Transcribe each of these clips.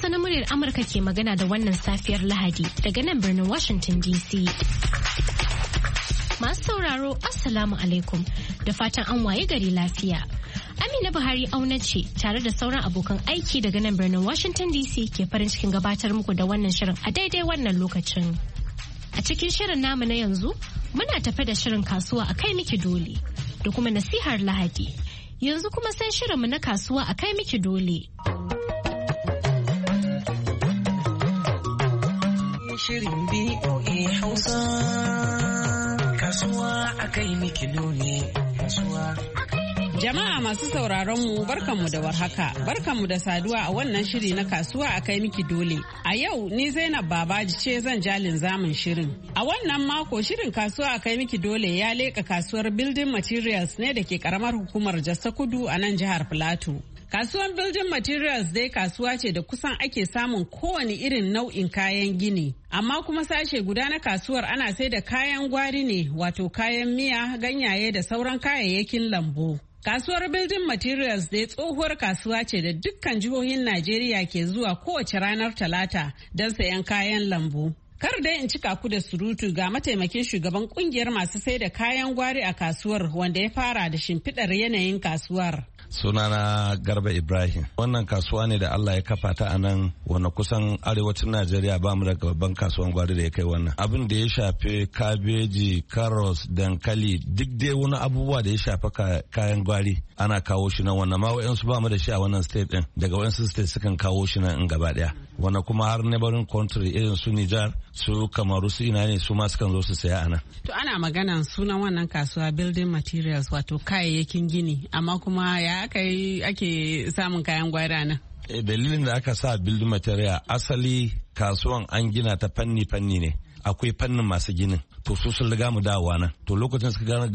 Hausa na muryar Amurka ke magana da wannan safiyar Lahadi daga nan birnin Washington DC. Masu sauraro, Assalamu alaikum da fatan an waye gari lafiya. Amina Buhari auna ce tare da sauran abokan aiki daga nan birnin Washington DC ke farin cikin gabatar muku da wannan shirin a daidai wannan lokacin. A cikin shirin namu na yanzu, muna tafe da shirin kasuwa a kai miki dole da kuma nasihar Lahadi. Yanzu kuma sai shirinmu na kasuwa a kai miki dole. Shirin BOA Hausa, kasuwa a kai miki dole, kasuwa. Jama'a masu sauraron mu barkanmu da warhaka, barkanmu da saduwa a wannan shiri na kasuwa a kai miki dole. A yau ni Zainab Babaji ce zan jalin zamun shirin. A wannan mako shirin kasuwa a kai miki dole ya leka kasuwar Building Materials ne da ke karamar hukumar Jos ta Kudu a nan jihar Filato. Kasuwar Building Materials dai kasuwa ce da kusan ake samun kowane irin nau'in kayan gini. Amma kuma sashe guda na kasuwar ana sai da kayan gwari ne, wato kayan miya, ganyaye da sauran kayayyakin lambu. Kasuwar Building Materials dai tsohuwar kasuwa ce da dukkan jihohin Najeriya ke zuwa kowace ranar Talata don sayan kayan lambu. Kar dai in cika ku da surutu ga mataimakin shugaban kungiyar masu sai da kayan gwari a kasuwar wanda ya fara da shimfiɗar yanayin kasuwar. Sunana Garba Ibrahim. Wannan kasuwa ne da Allah ya kafa ta a nan wanda kusan arewacin Najeriya ba mu da babban kasuwan gwari da ya kai wannan. Abin da ya shafi kabeji, karos, dankali, duk dai wani abubuwa da ya shafi kayan gwari ana kawo shi nan wannan ma wayansu ba mu da shi a wannan state din. Daga wayansu state sukan kawo shi nan in gaba daya. Wannan kuma har neighboring country irin su Nijar, su Kamaru, su ina ne su ma sukan zo su saya a nan. To ana maganan sunan wannan kasuwa Building Materials wato kayayyakin gini, amma kuma ya ake samun kayan gwari nan? Dalilin da aka sa Building Material asali kasuwan an gina ta fanni ne. Akwai fannin masu ginin, to su sun riga mu dawowa nan, to lokacin suka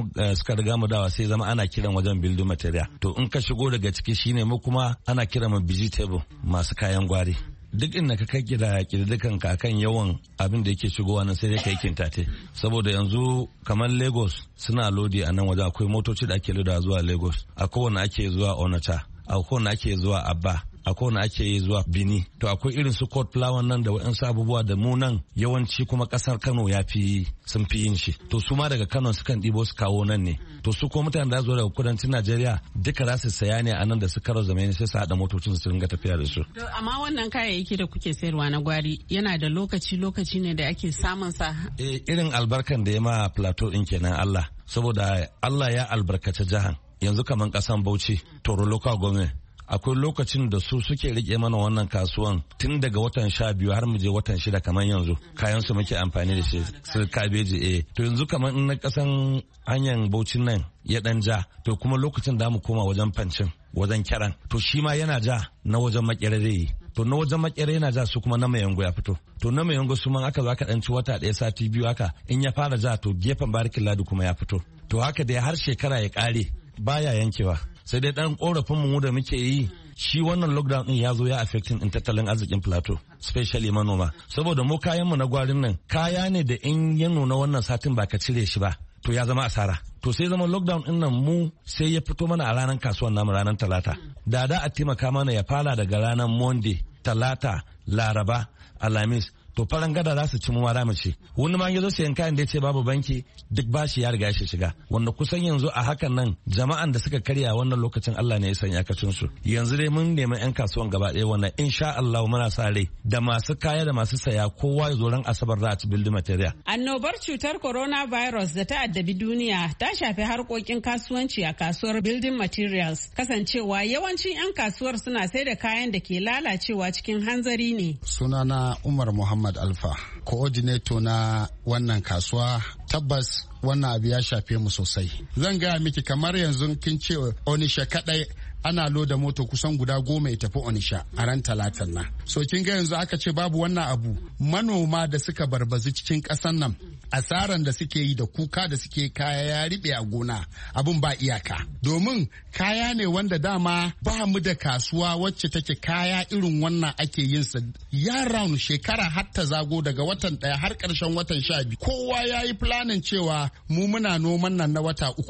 riga mu dawowa sai zama ana kiran wajen Building Material. To in ka shigo daga ciki shine mu kuma ana kiran mu vegetable masu kayan gwari. Duk inda ka kai kirdikan ka kan yawan abin da yake shigowa nan sai dai ka yi kintate, saboda yanzu kamar Lagos suna lodi a nan waje, akwai motoci da ake loda zuwa Lagos, akwai wanda ake zuwa Onitsha, akwai wanda ake zuwa Abba, akwai wanda ake yi zuwa Bini. To akwai irin su court flower nan da waɗansu abubuwa da mu nan yawanci kuma ƙasar Kano sun fi yin shi. To su ma daga Kano sukan ɗibo su kawo nan ne. To su ko mutane da zo daga kudancin Najeriya duka za su saya ne a nan da su karo zamani sai su haɗa motocin su ringa tafiya da su. Amma wannan kayayyaki da kuke sayarwa na gwari yana da lokaci ne da ake samun sa. Irin albarkan da ya ma plateau ɗin kenan Allah. Saboda Allah ya albarkaci jihar. Yanzu kaman ƙasan Bauchi, Toro local government. Akwai lokacin da su suke rike mana wannan kasuwan tun daga watan 12 har mu je watan 6 kamar yanzu kayan su muke amfani da shi su kabeji to yanzu kamar in na kasan hanyar Bauchin nan ya dan ja to kuma lokacin da mu koma wajen Fancin wajen Kiran to shi ma yana ja na wajen Makere zai to na wajen Makere yana ja su kuma na Mayango ya fito to na Mayango su man aka zaka dan ci wata 1 sati 2 haka in ya fara ja to gefen Barikin Ladi kuma ya fito to haka dai har shekara ya kare baya yankewa. Sai dai dan korafin mu da muke yi shi wannan lockdown din ya zo ya affecting in tattalin arzikin plateau especially manoma saboda mu kayan mu na gwarin nan kaya ne da in ya nuna wannan satin ba ka cire shi ba to ya zama asara to sai zama lockdown din nan mu sai ya fito mana a ranar kasuwan namu ranar Talata da a taimaka mana ya fara daga ranar Monday, Talata, Laraba, Alhamis to faran gada za su ci mu mara mace wani ma ya zo sayan kayan da ya ce babu banki duk bashi ya riga shi shiga wanda kusan yanzu a hakan nan jama'an da suka karya wannan lokacin Allah ne ya sanya kacin su yanzu dai mun nemi yan kasuwan gaba ɗaya wannan insha Allah muna sa rai da masu kaya da masu saya kowa ya zo ran Asabar za a ci Building Material. Annobar cutar coronavirus da ta addabi duniya ta shafi harkokin kasuwanci a kasuwar Building Materials kasancewa yawancin yan kasuwar suna sai da kayan da ke lalacewa cikin hanzari ne. Sunana Umar Muhammad Alfa, coordinator na wannan kasuwa. Tabbas wannan abu ya shafe mu sosai. Zan gaya miki kamar yanzu kin ce Onisha kadai ana loda moto kusan guda 10 ya tafi Onisha a ran Talatan nan. So kin ga yanzu aka ce babu wannan abu, manoma da suka barbazi cikin ƙasan nan asaran da suke yi da kuka da suke kaya ya riɓe a gona abin ba iyaka. Domin kaya ne wanda dama ba mu da kasuwa wacce take kaya irin wannan ake yin sa ya round shekara har ta zago daga watan 1 har ƙarshen watan 12. Kowa ya yi planin cewa mu muna noman nan na wata 3 ne.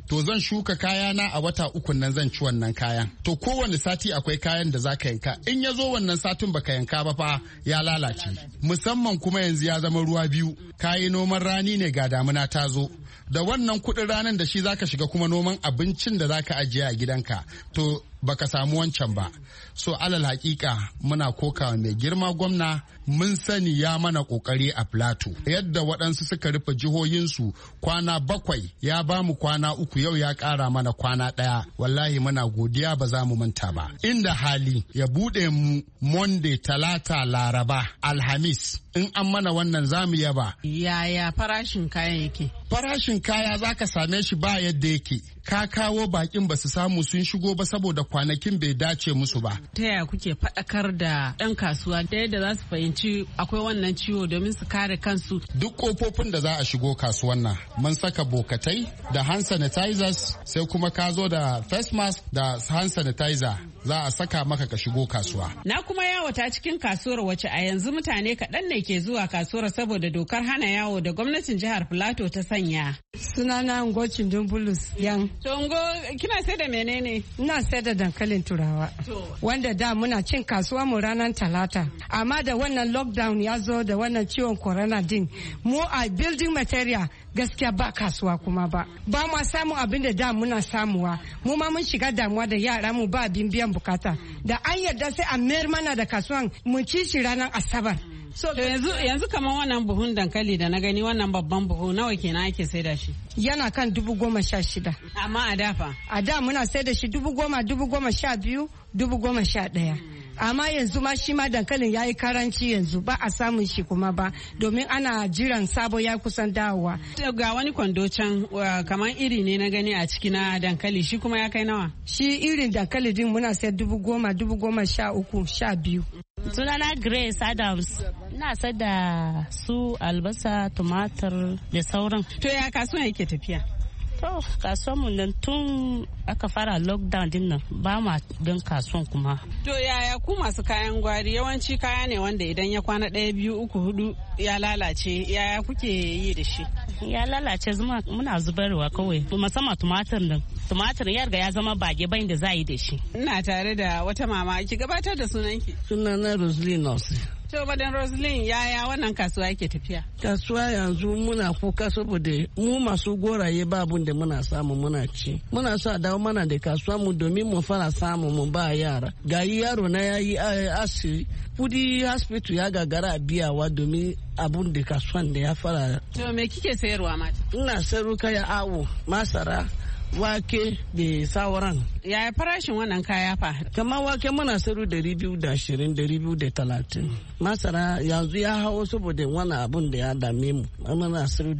to zan shuka kayana a wata 3 nan zan ci wannan kayan. To kowane sati akwai kayan da zaka yanka. In ya zo wannan satin baka yanka ba fa ya lalace. Musamman kuma yanzu ya zama ruwa biyu. Kayi noman rani ne ga damuna ta zo. Da wannan kuɗin ranar da shi zaka shiga kuma noman abincin da zaka ajiye a gidanka. To baka samu wancan ba. So alal hakika muna kokawa mai girma gwamna, mun sani ya mana kokari a Plateau. Yadda waɗansu suka rufe jihohinsu kwana 7 ya ba mu kwana 3 yau ya ƙara mana kwana 1. Wallahi muna godiya ba za mu manta ba. Inda hali ya buɗe mu Monday, Talata, Laraba, Alhamis. In an mana wannan za mu yaba. Yaya farashin kayan yake? Farashin kaya za ka same shi ba yadda yake. Ka kawo bakin ba su samu sun shigo ba saboda kwanakin bai dace musu ba. Ta yaya kuke faɗakar da 'yan kasuwa da yadda za su fahimci akwai wannan ciwo domin su kare kansu? Duk kofofin da za a shigo kasuwan nan mun saka bokatai da hand sanitizers, sai kuma ka zo da face mask da hand sanitizer za a saka maka ka shigo kasuwa. Na kuma yawata cikin kasuwar wacce a yanzu mutane kaɗan ne ke zuwa kasuwar saboda dokar hana yawo da gwamnatin jihar Plateau ta sanya. Sunana Ngocin Dumbulus yan. To Ngo, kina sai da menene? Ina sai da dankalin turawa. Wanda da muna cin kasuwa mu ranar Talata. Amma da wannan lockdown ya zo da wannan ciwon corona din, mu a building material gaskiya ba kasuwa kuma ba. Ba mu samu abin da muna samuwa. Mu ma mun shiga damuwa da yara mu ba abin biyan bukata. Da an yarda sai a mayar mana da kasuwan mu ci shi ranar Asabar. So yanzu kamar wannan buhun dankali da na gani wannan babban buhu nawa kenan ake saida shi? Yana kan 16,000. Amma a dafa? A da muna saida shi 10,000, 12,000, 11,000. Amma yanzu ma shi ma dankalin ya yi karanci yanzu ba a samun shi kuma ba domin ana jiran sabo ya kusan dawowa. Ga wani kwando can kamar iri ne na gani a ciki na dankali shi kuma ya kai nawa? Shi irin dankali din muna sayar 10,000, 13,000, 12,000. Sunana Grace Adams. Ina sayar da su albasa, tumatir da sauran. To ya kasuwa yake tafiya? To kasuwan mu nan tun aka fara lockdown din nan ba ma don kasuwan kuma. To yaya ku masu kayan gwari yawanci kaya ne wanda idan ya kwana 1, 2, 3, 4 ya lalace, yaya kuke yi da shi? Ya lalace muna zubarwa kawai musamman tumatir nan. Tumatir ya riga ya zama bage bayin da za yi da shi. Ina tare da wata mama, ki gabatar da sunanki. Sunana Rosalie Nurse. To badan Rosalie yaya wannan kasuwa yake tafiya? Kasuwa yanzu muna kuka saboda mu masu goraye ba abun da muna samu muna ci. Muna so a dawo mana da kasuwa mu domin mu fara samu mu ba yara. Gayi yaro na yayi asiri kudi hospital ya gagara biyawa domin abun da kasuwan da ya fara. To me kike sayarwa mata? Ina sayar kaya awo, masara, wake da sauran. Yaya farashin wannan kaya fa? Kamar wake muna sayar 220, 230. Masara yanzu ya hawo saboda wannan abun da ya dame mu. Muna sayar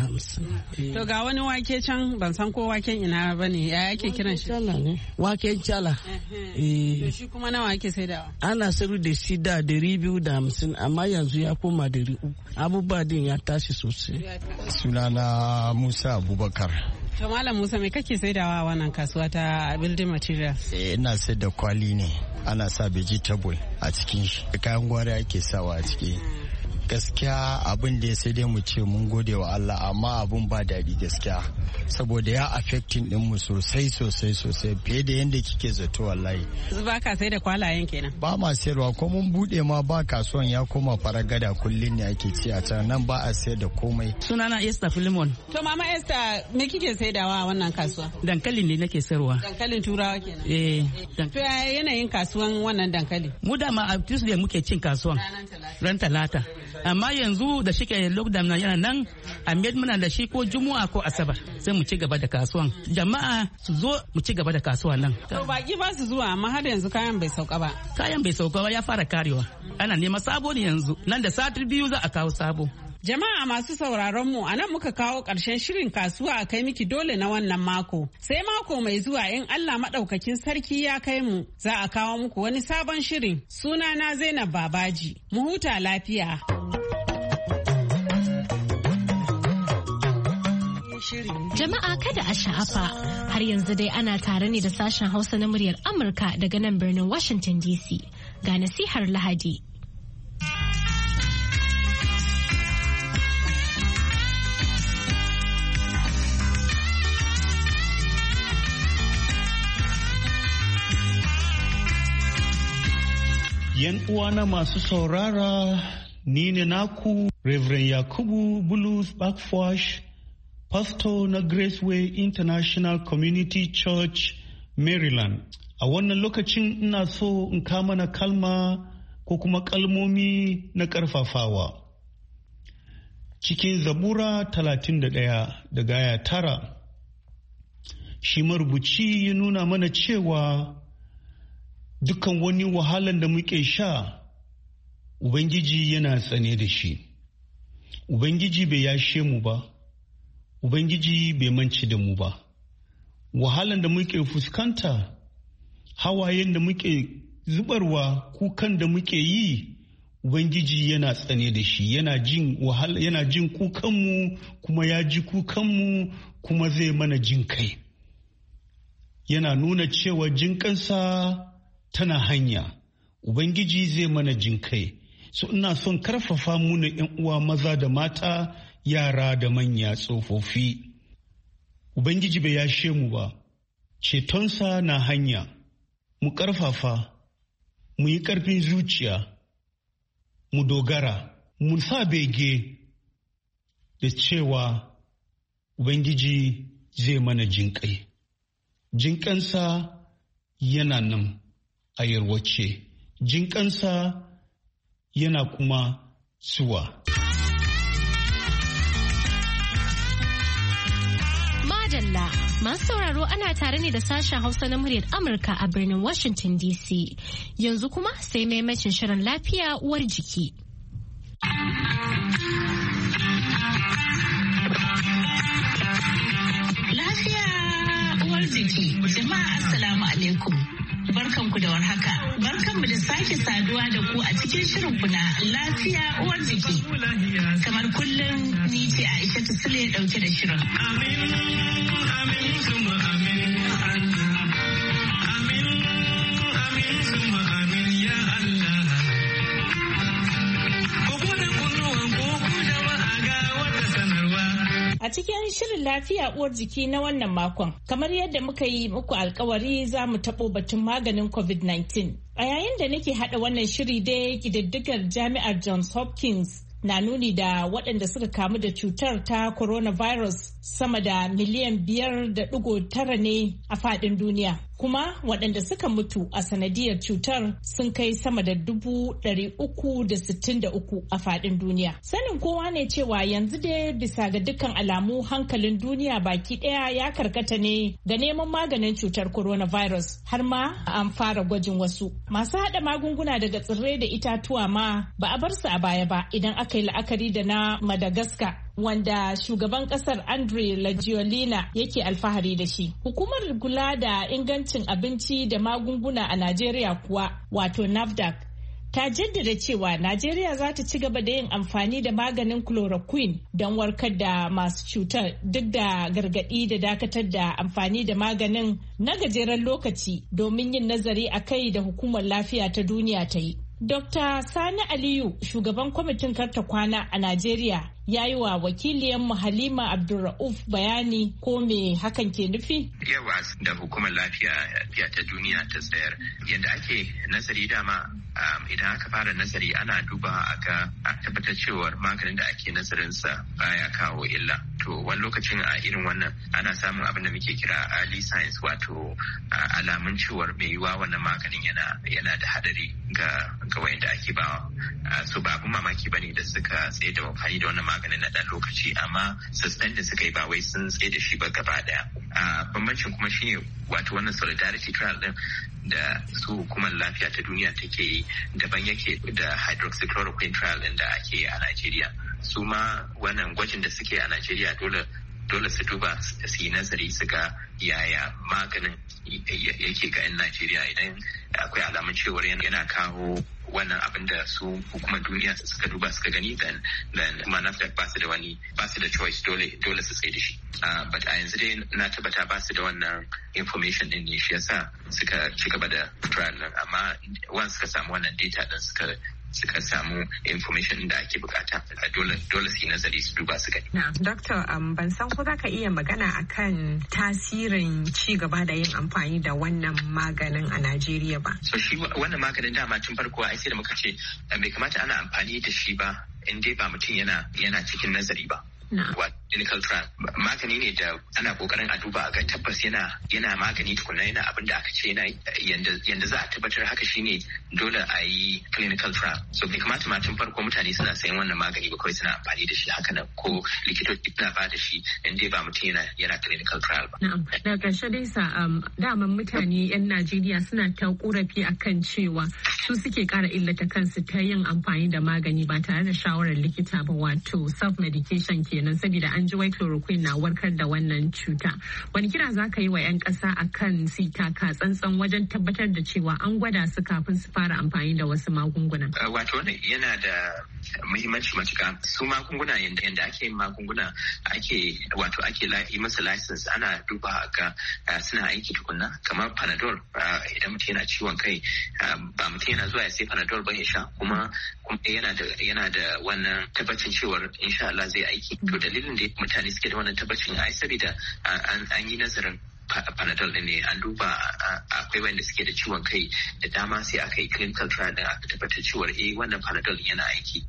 150. To ga wani wake can ban san ko waken ina bane ya yake kiran shi? Waken cala. To shi kuma nawa ake saidawa? Ana sayar da shi da 250 amma yanzu ya koma 300. Abubuwa din ya tashi sosai. Sunana Musa Abubakar. To Malam Musa me kake saidawa wannan kasuwa ta building materials? Ina sayar da kwali ne, ana sa vegetable a cikin shi. Kayan gwari ake sawa a ciki. Gaskiya abin da ya sai dai mu ce mun gode wa Allah amma abun ba daɗi gaskiya saboda ya affecting din mu sosai fiye da yadda kike zato wallahi. Ba ka sai da kwalayen kenan? Ba ma sayarwa ko mun bude ma ba kasuwan ya koma faragada kullun ne ake ci a can nan ba a sayar da komai. Sunana Esther Philemon. To Mama Esther me kike saidawa a wannan kasuwa? Dankali ne nake sayarwa. Dankalin turawa kenan? Eh. To yanayin kasuwan wannan dankali? Mu da ma a Tuesday muke cin kasuwan. Ran Talata. Amma yanzu da shike lockdown na yana nan a muna da shi ko Juma'a ko Asabar sai mu ci gaba da kasuwan. Jama'a su zo mu ci gaba da kasuwan nan. To baki ba su zuwa amma har yanzu kayan bai sauka ba. Kayan bai sauka ba ya fara karewa. Ana neman sabo ne yanzu. Nan da sati 2 za a kawo sabo. Jama'a masu sauraron mu anan muka kawo ƙarshen shirin kasuwa a kai miki dole na wannan mako. Sai mako mai zuwa in Allah maɗaukakin sarki ya kai mu za a kawo muku wani sabon shirin. Sunana Zainab Babaji. Mu huta lafiya. Jama'a kada a sha'afa har yanzu dai ana tare ne da sashen Hausa na muryar Amurka daga nan birnin Washington DC. Ga nasihar Lahadi. Yan uwana masu saurara, ni ne naku Reverend Yakubu Bulus Backwash, pastor na Graceway International Community Church, Maryland. A wannan lokacin ina so in kama na kalma ko kuma kalmomi na ƙarfafawa. Cikin Zabura 31 daga aya 9, shi marubuci ya nuna mana cewa dukan wani wahalan da muke sha, Ubangiji yana tsane da shi. Ubangiji bai yashe mu ba, Ubangiji bai manci da mu ba. Wahalan da muke fuskanta, hawayen da muke zubarwa, kukan da muke yi, Ubangiji yana tsane da shi, yana jin kukanmu, kuma ya ji kukanmu, kuma zai mana jin kai. Yana nuna cewa jinkansa tana hanya, Ubangiji zai mana jin kai. So ina son karfafa mu na ‘yan uwa maza da mata, yara da manya, tsofaffi. Ubangiji bai yashe mu ba, cetonsa na hanya. Mu karfafa, mu yi ƙarfin zuciya, mu dogara, mu sa bege da cewa Ubangiji zai mana jinƙai. Jinƙansa yana nan a yarwace, jinƙansa yana kuma zuwa. Madalla, masu sauraro ana tare ne da sashen Hausa na muryar Amurka a birnin Washington DC. Yanzu kuma sai maimacin shirin lafiya uwar jiki. Lafiya uwar jiki, jama'a assalamu alaikum. Barkanku da warhaka. Barkanmu da sake saduwa da ku a cikin shirin na lafiya uwar jiki. Kamar kullum ni ce Aisha Sule dauke da shirin. A cikin shirin lafiya uwar jiki na wannan makon, kamar yadda muka yi muku alkawari za mu taɓo batun maganin COVID-19. A yayin da nake haɗa wannan shiri dai ƙididdigar jami'ar Johns Hopkins na nuni da waɗanda suka kamu da cutar ta coronavirus sama da miliyan 5.9 ne a faɗin duniya. Kuma waɗanda suka mutu a sanadiyar cutar sun kai sama da 363 a faɗin duniya. Sanin kowa ne cewa yanzu dai bisa ga dukkan alamu hankalin duniya baki ɗaya ya karkata ne ga neman maganin cutar coronavirus, har ma an fara gwajin wasu. Masu haɗa magunguna daga tsirrai da itatuwa ma ba a bar su a baya ba idan aka yi la'akari da na Madagascar, wanda shugaban kasar Andre Rajoelina yake alfahari da shi. Hukumar kula da ingancin abinci da magunguna a Najeriya kuwa, wato NAFDAC, ta jaddada cewa Najeriya za ta ci gaba da yin amfani da maganin chloroquine don warkar da masu cutar, duk da gargaɗi da dakatar da amfani da maganin na gajeren lokaci domin yin nazari a kai da hukumar lafiya ta duniya ta yi. Dr. Sani Aliyu, shugaban kwamitin karta kwana a Najeriya, ya yi wa wakiliyanmu Halima Abdulra'uf bayani ko me hakan ke nufi? Yawa da hukumar lafiya ta duniya ta tsayar. Yadda ake nazari dama idan aka fara nazari ana duba a tabbatar cewar maganin da ake nazarinsa baya kawo illa. To wani lokacin a irin wannan ana samun abin da muke kira early signs, wato alamun cewar mai yiwa wannan maganin yana da hadari ga wayanda ake bawa. So ba abin mamaki bane da suka tsaye da amfani da wannan maganin na dan lokaci, amma suspend da suka yi ba wai sun tsaye da shi ba gaba daya. Bambancin kuma shine wato wannan solidarity trial din da su hukumar lafiya ta duniya take yi daban yake da hydroxychloroquine trial din da ake yi a Najeriya. Su ma wannan gwajin da suke a Najeriya dole su duba su yi nazari su ga yaya maganin yake ga 'yan Najeriya idan akwai alamun cewar yana kawo wannan abin da su hukumar duniya suka duba suka gani then kuma NAFDAC ba su da choice dole su tsaye da shi. But a yanzu dai na tabbata ba su da wannan information din ne, shi yasa suka ci gaba da trial nan, amma once suka samu wannan data din suka samu information da ake bukata dole su yi nazari su duba su gani. Na, Doctor, ban san ko za ka iya magana akan tasirin ci gaba da yin amfani da wannan maganin a Najeriya ba. So shi wannan maganin dama tun farko ai sai da muka ce bai kamata ana amfani da shi ba in dai ba mutum yana cikin nazari ba. Clinical trial magani ne da ana kokarin a duba ga tabbas yana magani tukuna yana abin da aka ce yana yanda za a tabbatar haka shine dole a yi clinical trial. So bai kamata ma tun farko mutane suna sayan wannan magani ba kawai suna amfani da shi haka nan ko likitoci suna ba da shi in dai ba mutum yana clinical trial ba. Na'am. Daga ƙarshe dai sa daman mutane 'yan Najeriya suna ta korafi akan cewa su suke ƙara illata kansu ta yin amfani da magani ba tare da shawarar likita ba, wato self medication kenan, saboda an ji wai chloroquine na warkar da wannan cuta. Wani kira za ka yi wa 'yan ƙasa akan su taka tsantsan wajen tabbatar da cewa an gwada su kafin su fara amfani da wasu magunguna? Wato wannan yana da muhimmanci matuƙa. Su magunguna yanda ake yin magunguna ake yi masa license, ana duba ga suna aiki tukunna, kamar Panadol idan mutum yana ciwon kai ba mutum yana zuwa ya sai Panadol ba ya sha kuma yana da wannan tabbacin cewar insha Allah zai aiki. To dalilin da mutane suke da wannan tabbacin ai saboda an yi nazarin Panadol din ne, an duba akwai wanda suke da ciwon kai da dama sai aka yi clinical trial din aka tabbatar cewar wannan Panadol yana aiki.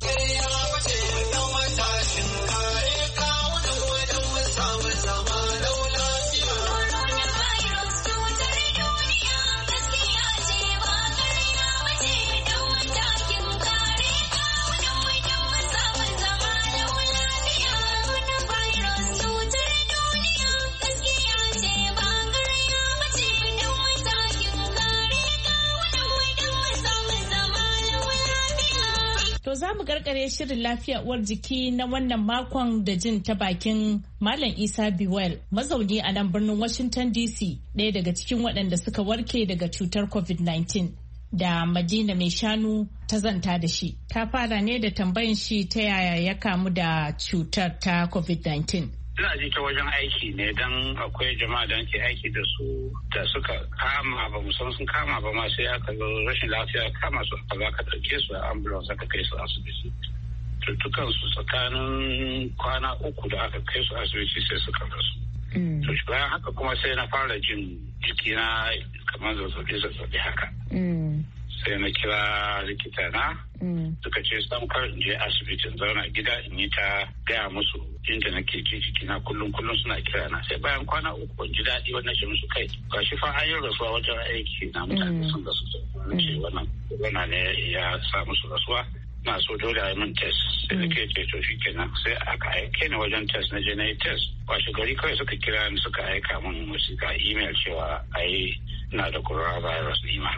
Za mu karkare shirin lafiya uwar jiki na wannan makon da jin ta bakin Malam Isa Biwel, mazauni a nan birnin Washington DC, ɗaya daga cikin waɗanda suka warke daga cutar COVID-19. Da Madina mai shanu ta zanta da shi. Ta fara ne da tambayin shi ta yaya ya kamu da cutar ta COVID-19. Ina ji ta wajen aiki ne don akwai jama'a da ke aiki da su da suka kama ba musamman sun kama ba ma sai aka zo rashin lafiya kama su aka za ka ɗauke su a ambulance aka kai su asibiti. Tuttukan su tsakanin kwana 3 da aka kai su asibiti sai suka rasu. To bayan haka kuma sai na fara jin jikina kamar zazzabi haka. Sai na kira likita na suka ce sam kar in je asibitin zauna gida in yi ta gaya musu inda nake ji jikina kullum suna kira na. Sai bayan kwana 3 ban ji daɗi wannan ce musu kai gashi fa an yi rasuwa wajen aiki na mutane sun rasu. Ce wannan ne ya sa musu rasuwa, na so dole a yi min test. Sai da ke ce to shi kenan sai aka aike ni wajen test, na je na yi test. Washe gari kawai suka kira ni suka aika min wasiƙa email cewa ai na da coronavirus nima.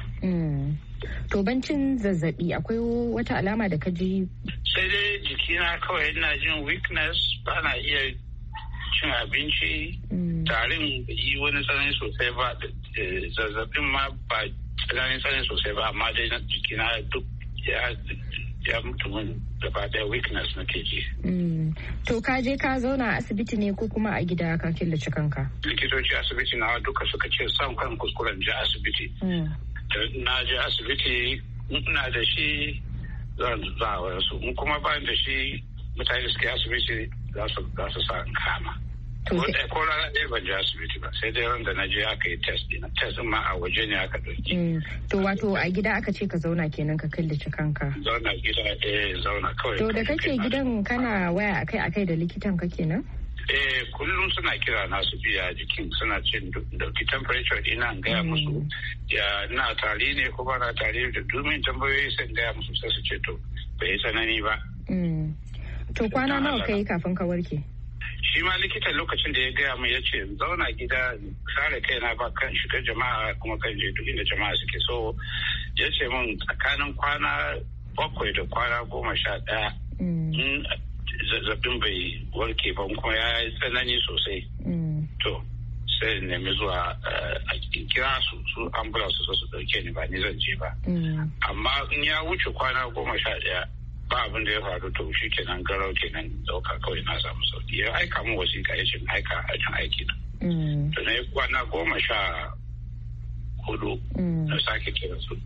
To bancin zazzabi akwai wata alama da ka ji? Sai dai jikina kawai ina jin weakness, ba na iya cin abinci, tarin yi wani tsanani sosai ba, zazzabin ma ba tsanani sosai ba, amma dai jikina duk ya mutu min gaba daya weakness na ke ji. To ka je ka zauna a asibiti ne ko kuma a gida ka killace kanka? Likitoci asibiti na duka suka ce sam kan kuskuren je asibiti. Na je asibiti ina da shi zan zawa su, kuma bayan da shi mutane suke asibiti za su sa kama. Ko rana ɗaya ban je asibiti ba, sai dai wanda na je aka yi test ma a waje ne aka ɗauki. To wato a gida aka ce ka zauna kenan ka killace kanka? Zauna gida zauna kawai. To da kake gidan kana waya akai da likitan ka kenan? Kullum suna kira na su biya jikin, suna cin dauki temperature ina gaya musu ya na tari ne ko ba na tari da domin tambayoyi sai gaya musu sai su ce to bai tsanani ba. To kwana nawa kai kafin ka warke? Shi ma likitan lokacin da ya gaya min ya ce zauna gida kare kaina ba kan shiga jama'a kuma kan je duk inda jama'a suke, so ya ce min tsakanin kwana 7 da kwana 11 zazzabin bai warke ba kuma ya yi tsanani sosai. To sai nemi zuwa a kira su ambulance su dauke ni, ba ni zan je ba. Amma in ya wuce kwana 11 ba abin da ya faru to shi kenan garau kenan dauka kawai na samu sauki. Ya aika min wasiƙa ya ce aika a can aiki na. To na yi kwana 14 na sake kira su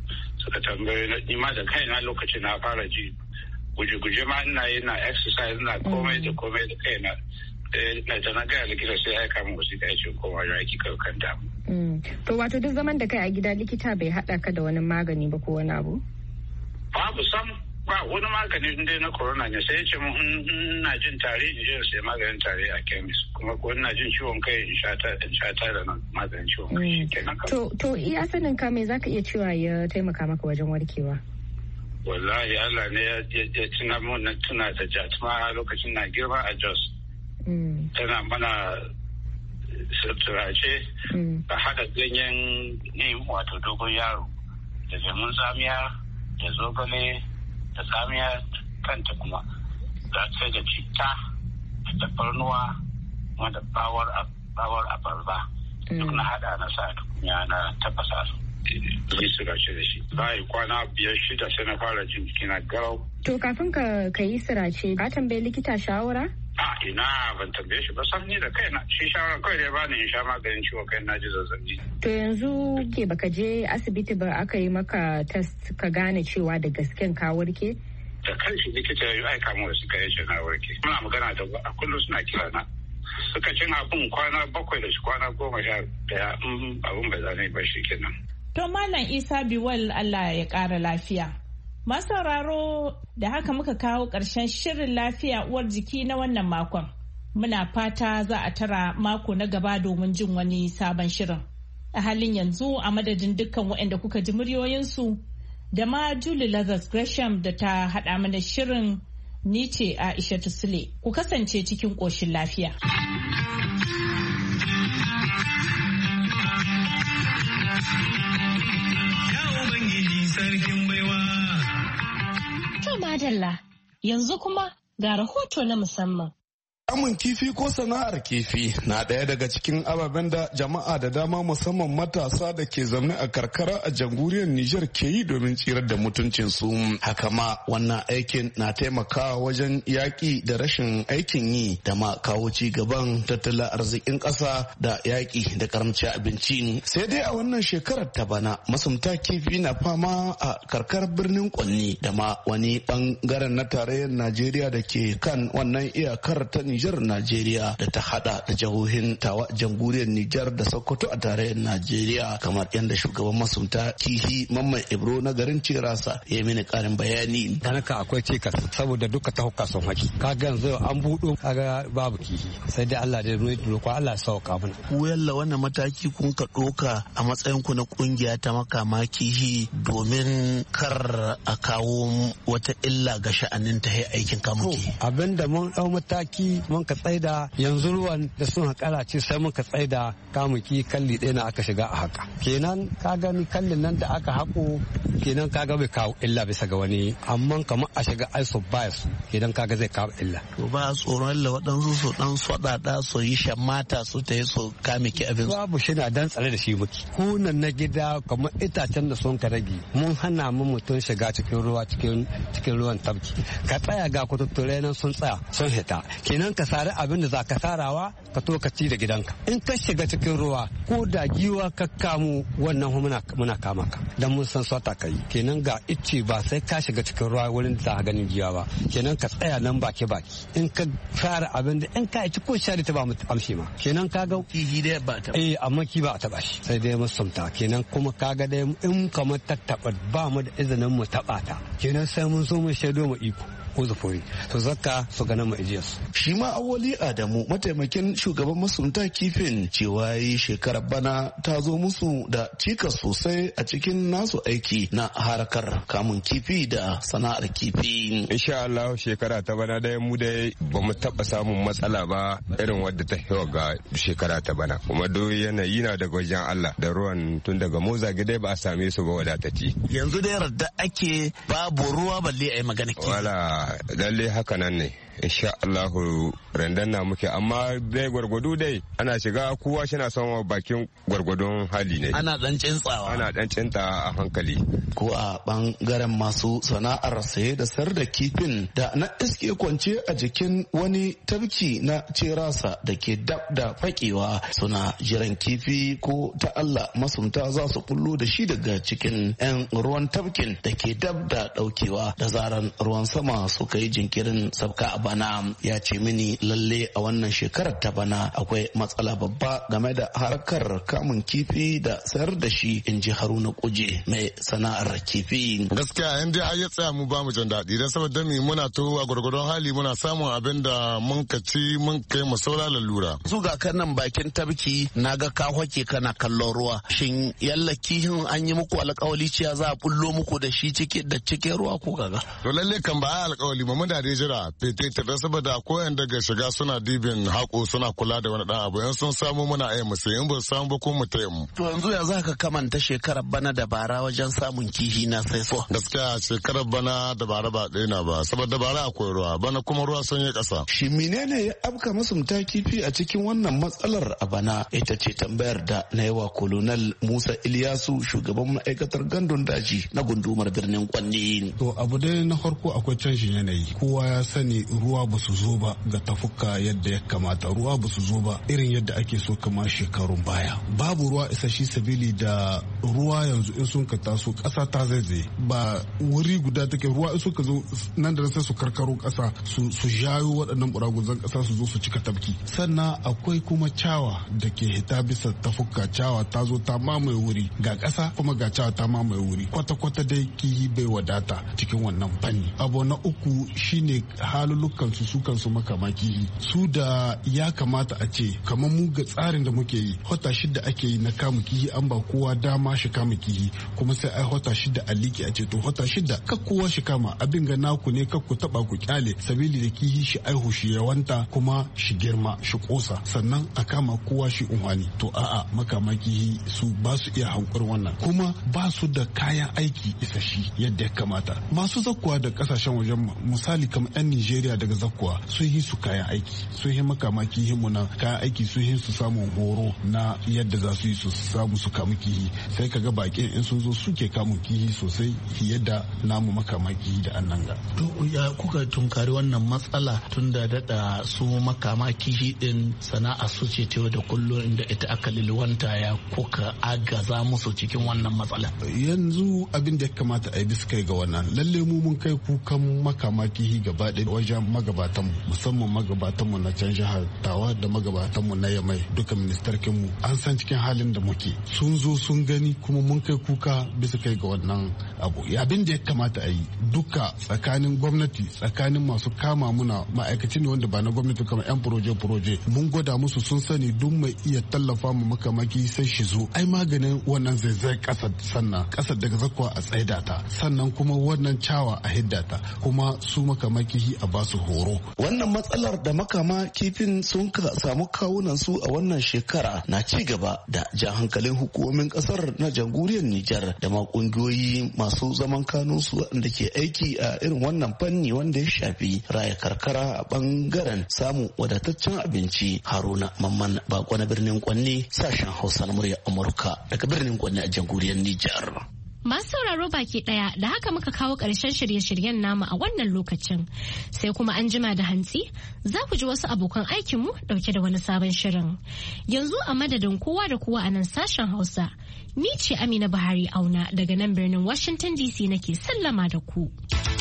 suka tambaye ni ma da kaina lokacin na fara ji guje-guje ma ina yi na exercise na komai da kaina da na gaya likita sai ya kama wasu da ya ce koma ya aiki kan damu. To wato duk zaman da kai a gida likita bai haɗa ka da wani magani ba ko wani abu? Babu sam ba wani magani dai na corona ne sai ya ce mun ina jin tari in je sai maganin tari a chemist kuma ko ina jin ciwon kai in sha ta da maganin ciwon kai kenan. To iya sanin ka me zaka iya cewa ya taimaka maka wajen warkewa? Wallahi Allah ne ya tuna mun na tuna da Jatma lokacin na girma a Jos. Tana mana turace a haɗa ganyen neem wato dogon yaro da lemun tsamiya da zogale da tsamiya kanta kuma da sai da citta da tafarnuwa kuma da bawar abarba duk na haɗa na sa tukunya na tafasa su yi sirace da shi bayan kwana 5-6 sai na fara jin jikina garau. To kafin ka yi sirace ka tambayi likita shawara? Ina ban tambaye shi ba sam ni da kaina shi shawara kawai da ya bani in sha maganin ciwon kai na ji zazzabi. To yanzu ke baka je asibiti ba aka yi maka test ka gane cewa da gasken ka warke? Da kanshi likita ya yi aika mu suka yace na warke. Muna magana da a kullum suna kira na. Suka cin abin kwana 7 da shi kwana 11 abin bai zane ba shi kenan. To Malam Isa Biwal Allah ya ƙara lafiya. Masauraro da haka muka kawo ƙarshen shirin lafiya uwar jiki na wannan makon. Muna fata za a tara mako na gaba domin jin wani sabon shirin. A halin yanzu a madadin dukkan waɗanda kuka ji muryoyinsu da ma Julie Lazarus Gresham da ta haɗa mana shirin ni ce Aisha Sule. Ku kasance cikin ƙoshin lafiya. Sarkin baiwa. To madalla, yanzu kuma ga rahoto na musamman. Kamun kifi ko sana'ar kifi na ɗaya daga cikin ababen da jama'a da dama musamman matasa da ke zaune a karkara a jamhuriyar Nijar ke yi domin tsirar da mutuncinsu. Haka ma wannan aikin na taimakawa wajen yaƙi da rashin aikin yi da ma kawo ci gaban tattalin arzikin ƙasa da yaƙi da karamci abinci. Sai dai a wannan shekarar ta bana masumta kifi na fama a karkar birnin Kwanni da ma wani bangaren na tarayyar Najeriya da ke kan wannan iyakar ta Nijar Najeriya da ta hada da jihohin Tawa jamhuriyar Nijar da Sokoto a tarayyar Najeriya kamar yadda shugaban masunta kihi Mamman Ibro na garin Cirasa ya mini karin bayani. Danaka akwai cikas saboda duka ta hukka sun haki. Kaga yanzu an budo kaga babu kihi sai dai Allah da roƙo Allah sauka mana. Ku yalla wannan mataki kun ka doka a matsayin ku na kungiya ta makama kihi domin kar a kawo wata illa ga sha'anin ta aikin kamuki. Abinda mun dau mataki mun ka tsaida yanzu ruwan da sun haƙara ce sai mun ka tsaida kamuki kalli ɗaya na aka shiga a haka kenan ka gani kallin nan da aka haƙo kenan kaga bai kawo illa bisa ga wani amma kamar a shiga iso bias kenan kaga zai kawo illa. To ba tsoron la waɗansu su dan swaɗaɗa su yi shamata su ta yi su kame ki abin. Babu shi na dan tsare da shi muke. Kunan na gida kamar itacen da sun ka rage mun hana mu mutum shiga cikin ruwa cikin ruwan tabki ka tsaya ga kututture nan sun tsaya sun hita kenan ka sare abin da za ka sarawa ka to ka ci da gidanka in ka shiga cikin ruwa ko da giwa ka kamu wannan muna kama ka dan mun san sota kai kenan ga icce ba sai ka shiga cikin ruwa wurin da za ganin giwa ba kenan ka tsaya nan baki in ka fara abin da in ka ci ko shari ta ba mu amshi ma kenan ka ga kihi da ba ta amma ki ba a taba shi sai dai musumta kenan kuma ka ga dai in kamar tattaba ba mu da izinin mu taba ta kenan sai mun so mu shaido mu iko ko zafori to zakka su ganin mu ijiyarsu. Shi ma Awali Adamu mataimakin shugaban masunta kifin cewa yi shekarar bana ta zo musu da cikas sosai a cikin nasu aiki na harkar kamun kifi da sana'ar kifi. Insha Allah shekara ta bana dai mu dai ba mu taba samun matsala ba irin wadda ta hewa ga shekara ta bana kuma do yanayi na daga wajen Allah da ruwan tun daga moza gidai ba a same su ba wadatacci. Yanzu dai radda ake babu ruwa balle a yi magana kifi. Wala lalle haka nan ne insha Allahu randan na muke amma dai gwargwado dai ana shiga kowa shi na son bakin gwargwadon hali ne. Ana dan cintsawa. Ana dan cinta a hankali. Ko a bangaren masu sana'ar saye da sayar da kifin da na iske kwance a jikin wani tabki na cerasa da ke dab da fakewa suna jiran kifi ko ta Allah masunta za su bullo da shi daga cikin 'yan ruwan tabkin da ke dab da daukewa da zaran ruwan sama suka yi jinkirin sabka a bana. Ya ce mini lalle a wannan shekarar ta bana akwai matsala babba game da harkar kamun kifi da sayar da shi, in ji Haruna Kuje mai sana'ar kifi. Gaskiya in dai ya tsaya mu ba mu jin daɗi dan saboda mi muna tohuwa gwargwadon hali muna samun abin da mun kaci mun kai mu saura lalura. Su ga kanan bakin tabki naga ka hoke kana kallon ruwa, shin yalla kihin an yi muku alƙawali cewa za a bullo muku da shi cikin ruwa ko kaga? To lalle kan ba ai alƙawali ba, mun da dai jira fete da saboda koyan daga shiga suna dibin hako suna kula da wani dan abu, yan sun samu muna ai mu sai in ba samu ba ko mu taya mu. To yanzu ya zaka kamanta shekarar bana da bara wajen samun kihi na sai so? Gaskiya shekarar bana da bara ba ɗaya na ba saboda bara akwai ruwa, bana kuma ruwa sun yi ƙasa. Shi menene ya afka masunta kifi a cikin wannan matsalar a bana? Ita ce tambayar da na yawa Kolonel Musa Iliyasu, shugaban ma'aikatar gandun daji na gundumar birnin Kwanni. To abu dai na farko akwai canjin yanayi. Kowa ya sani ruwa ba su zo ba ga tafuka yadda ya kamata, ruwa ba su zo ba irin yadda ake so kama shekarun baya. Babu ruwa isashi sabili da ruwa yanzu in sun ka taso ƙasa ta zaizaye ba wuri guda take, ruwa in suka zo nan da sai su karkaro ƙasa su jayo waɗannan buraguzan ƙasa su zo su cika tafki. Sannan akwai kuma cawa da ke hita bisa tafuka, cawa ta zo ta mamaye wuri ga ƙasa kuma ga cawa ta mamaye wuri, kwata-kwata dai kihi bai wadata cikin wannan fanni. Abu na uku shine halulukan su kansu makama kihi su da ya kamata a ce kamar mu ga tsarin da muke yi hota shida ake yi na kamu kihi, an ba kowa dama shi kama kihi, kuma sai ai hota shida a liki a ce to hota shida kak kowa shi kama abin ga naku ne kak ku taba ku kyale sabili da kihi shi aihu shi yawanta kuma shi girma shi kosa sannan a kama kowa shi unhani. To a'a makama kihi su ba su iya hankuri wannan, kuma ba su da kayan aiki isashi yadda ya kamata. Masu zakkuwa da kasashen wajen misali kamar 'yan Nigeria daga zakkuwa sun yi su kayan aiki, sun yi makama kihi mu na kayan aiki, sun yi su samun horo na yadda za su yi su samu su kamu kihi. Sai kaga bakin in sun zo suke kamun kihi sosai yadda namu makama kihi da annan ga. To ya kuka tunkari wannan matsala tun da dada su makama kihi din sana'a su ce ta da kullum inda ita aka lilwanta, ya kuka agaza musu cikin wannan matsala? Yanzu abin da ya kamata a yi bisa kai ga wannan, lalle mu mun kai kukan makama kihi gaba ɗaya wajen magabatan musamman magabatan mu na can jihar Tawa da magabatan mu na Yamai, duka ministarkin mu an san cikin halin da muke, sun zo sun gani kuma mun kai kuka bisa kai ga wannan abu. Abin da ya kamata a yi duka tsakanin gwamnati, tsakanin masu kama muna ma'aikaci ne wanda ba na gwamnati kamar 'yan proje mun gwada musu sun sani duk mai iya tallafa mu makamaki sai shi zo ai maganin wannan zaizai kasar, sannan kasar daga zakwa a tsaida ta, sannan kuma wannan cawa a hidda ta, kuma su makamaki a basu horo. Wannan matsalar da makama kifin sun samu kawunan su a wannan shekara na ci gaba da jan hankalin hukumomin kasar na jamhuriyar Nijar da ma kungiyoyi masu zaman kanun su da ke aiki a irin wannan fanni wanda ya shafi raya karkara a bangaren samun wadataccen abinci. Haruna Mamman Bako na birnin Kwanni, sashen Hausa na murya Amurka daga birnin Kwanni a jamhuriyar Nijar. Masu sauraro baki daya da haka muka kawo ƙarshen shirye-shiryen namu a wannan lokacin, sai kuma an jima da hantsi za ku ji wasu abokan aikinmu dauke da wani sabon shirin. Yanzu a madadin kowa da kowa a nan sashen Hausa, ni ce Amina Buhari Auna daga nan birnin Washington DC nake sallama da ku.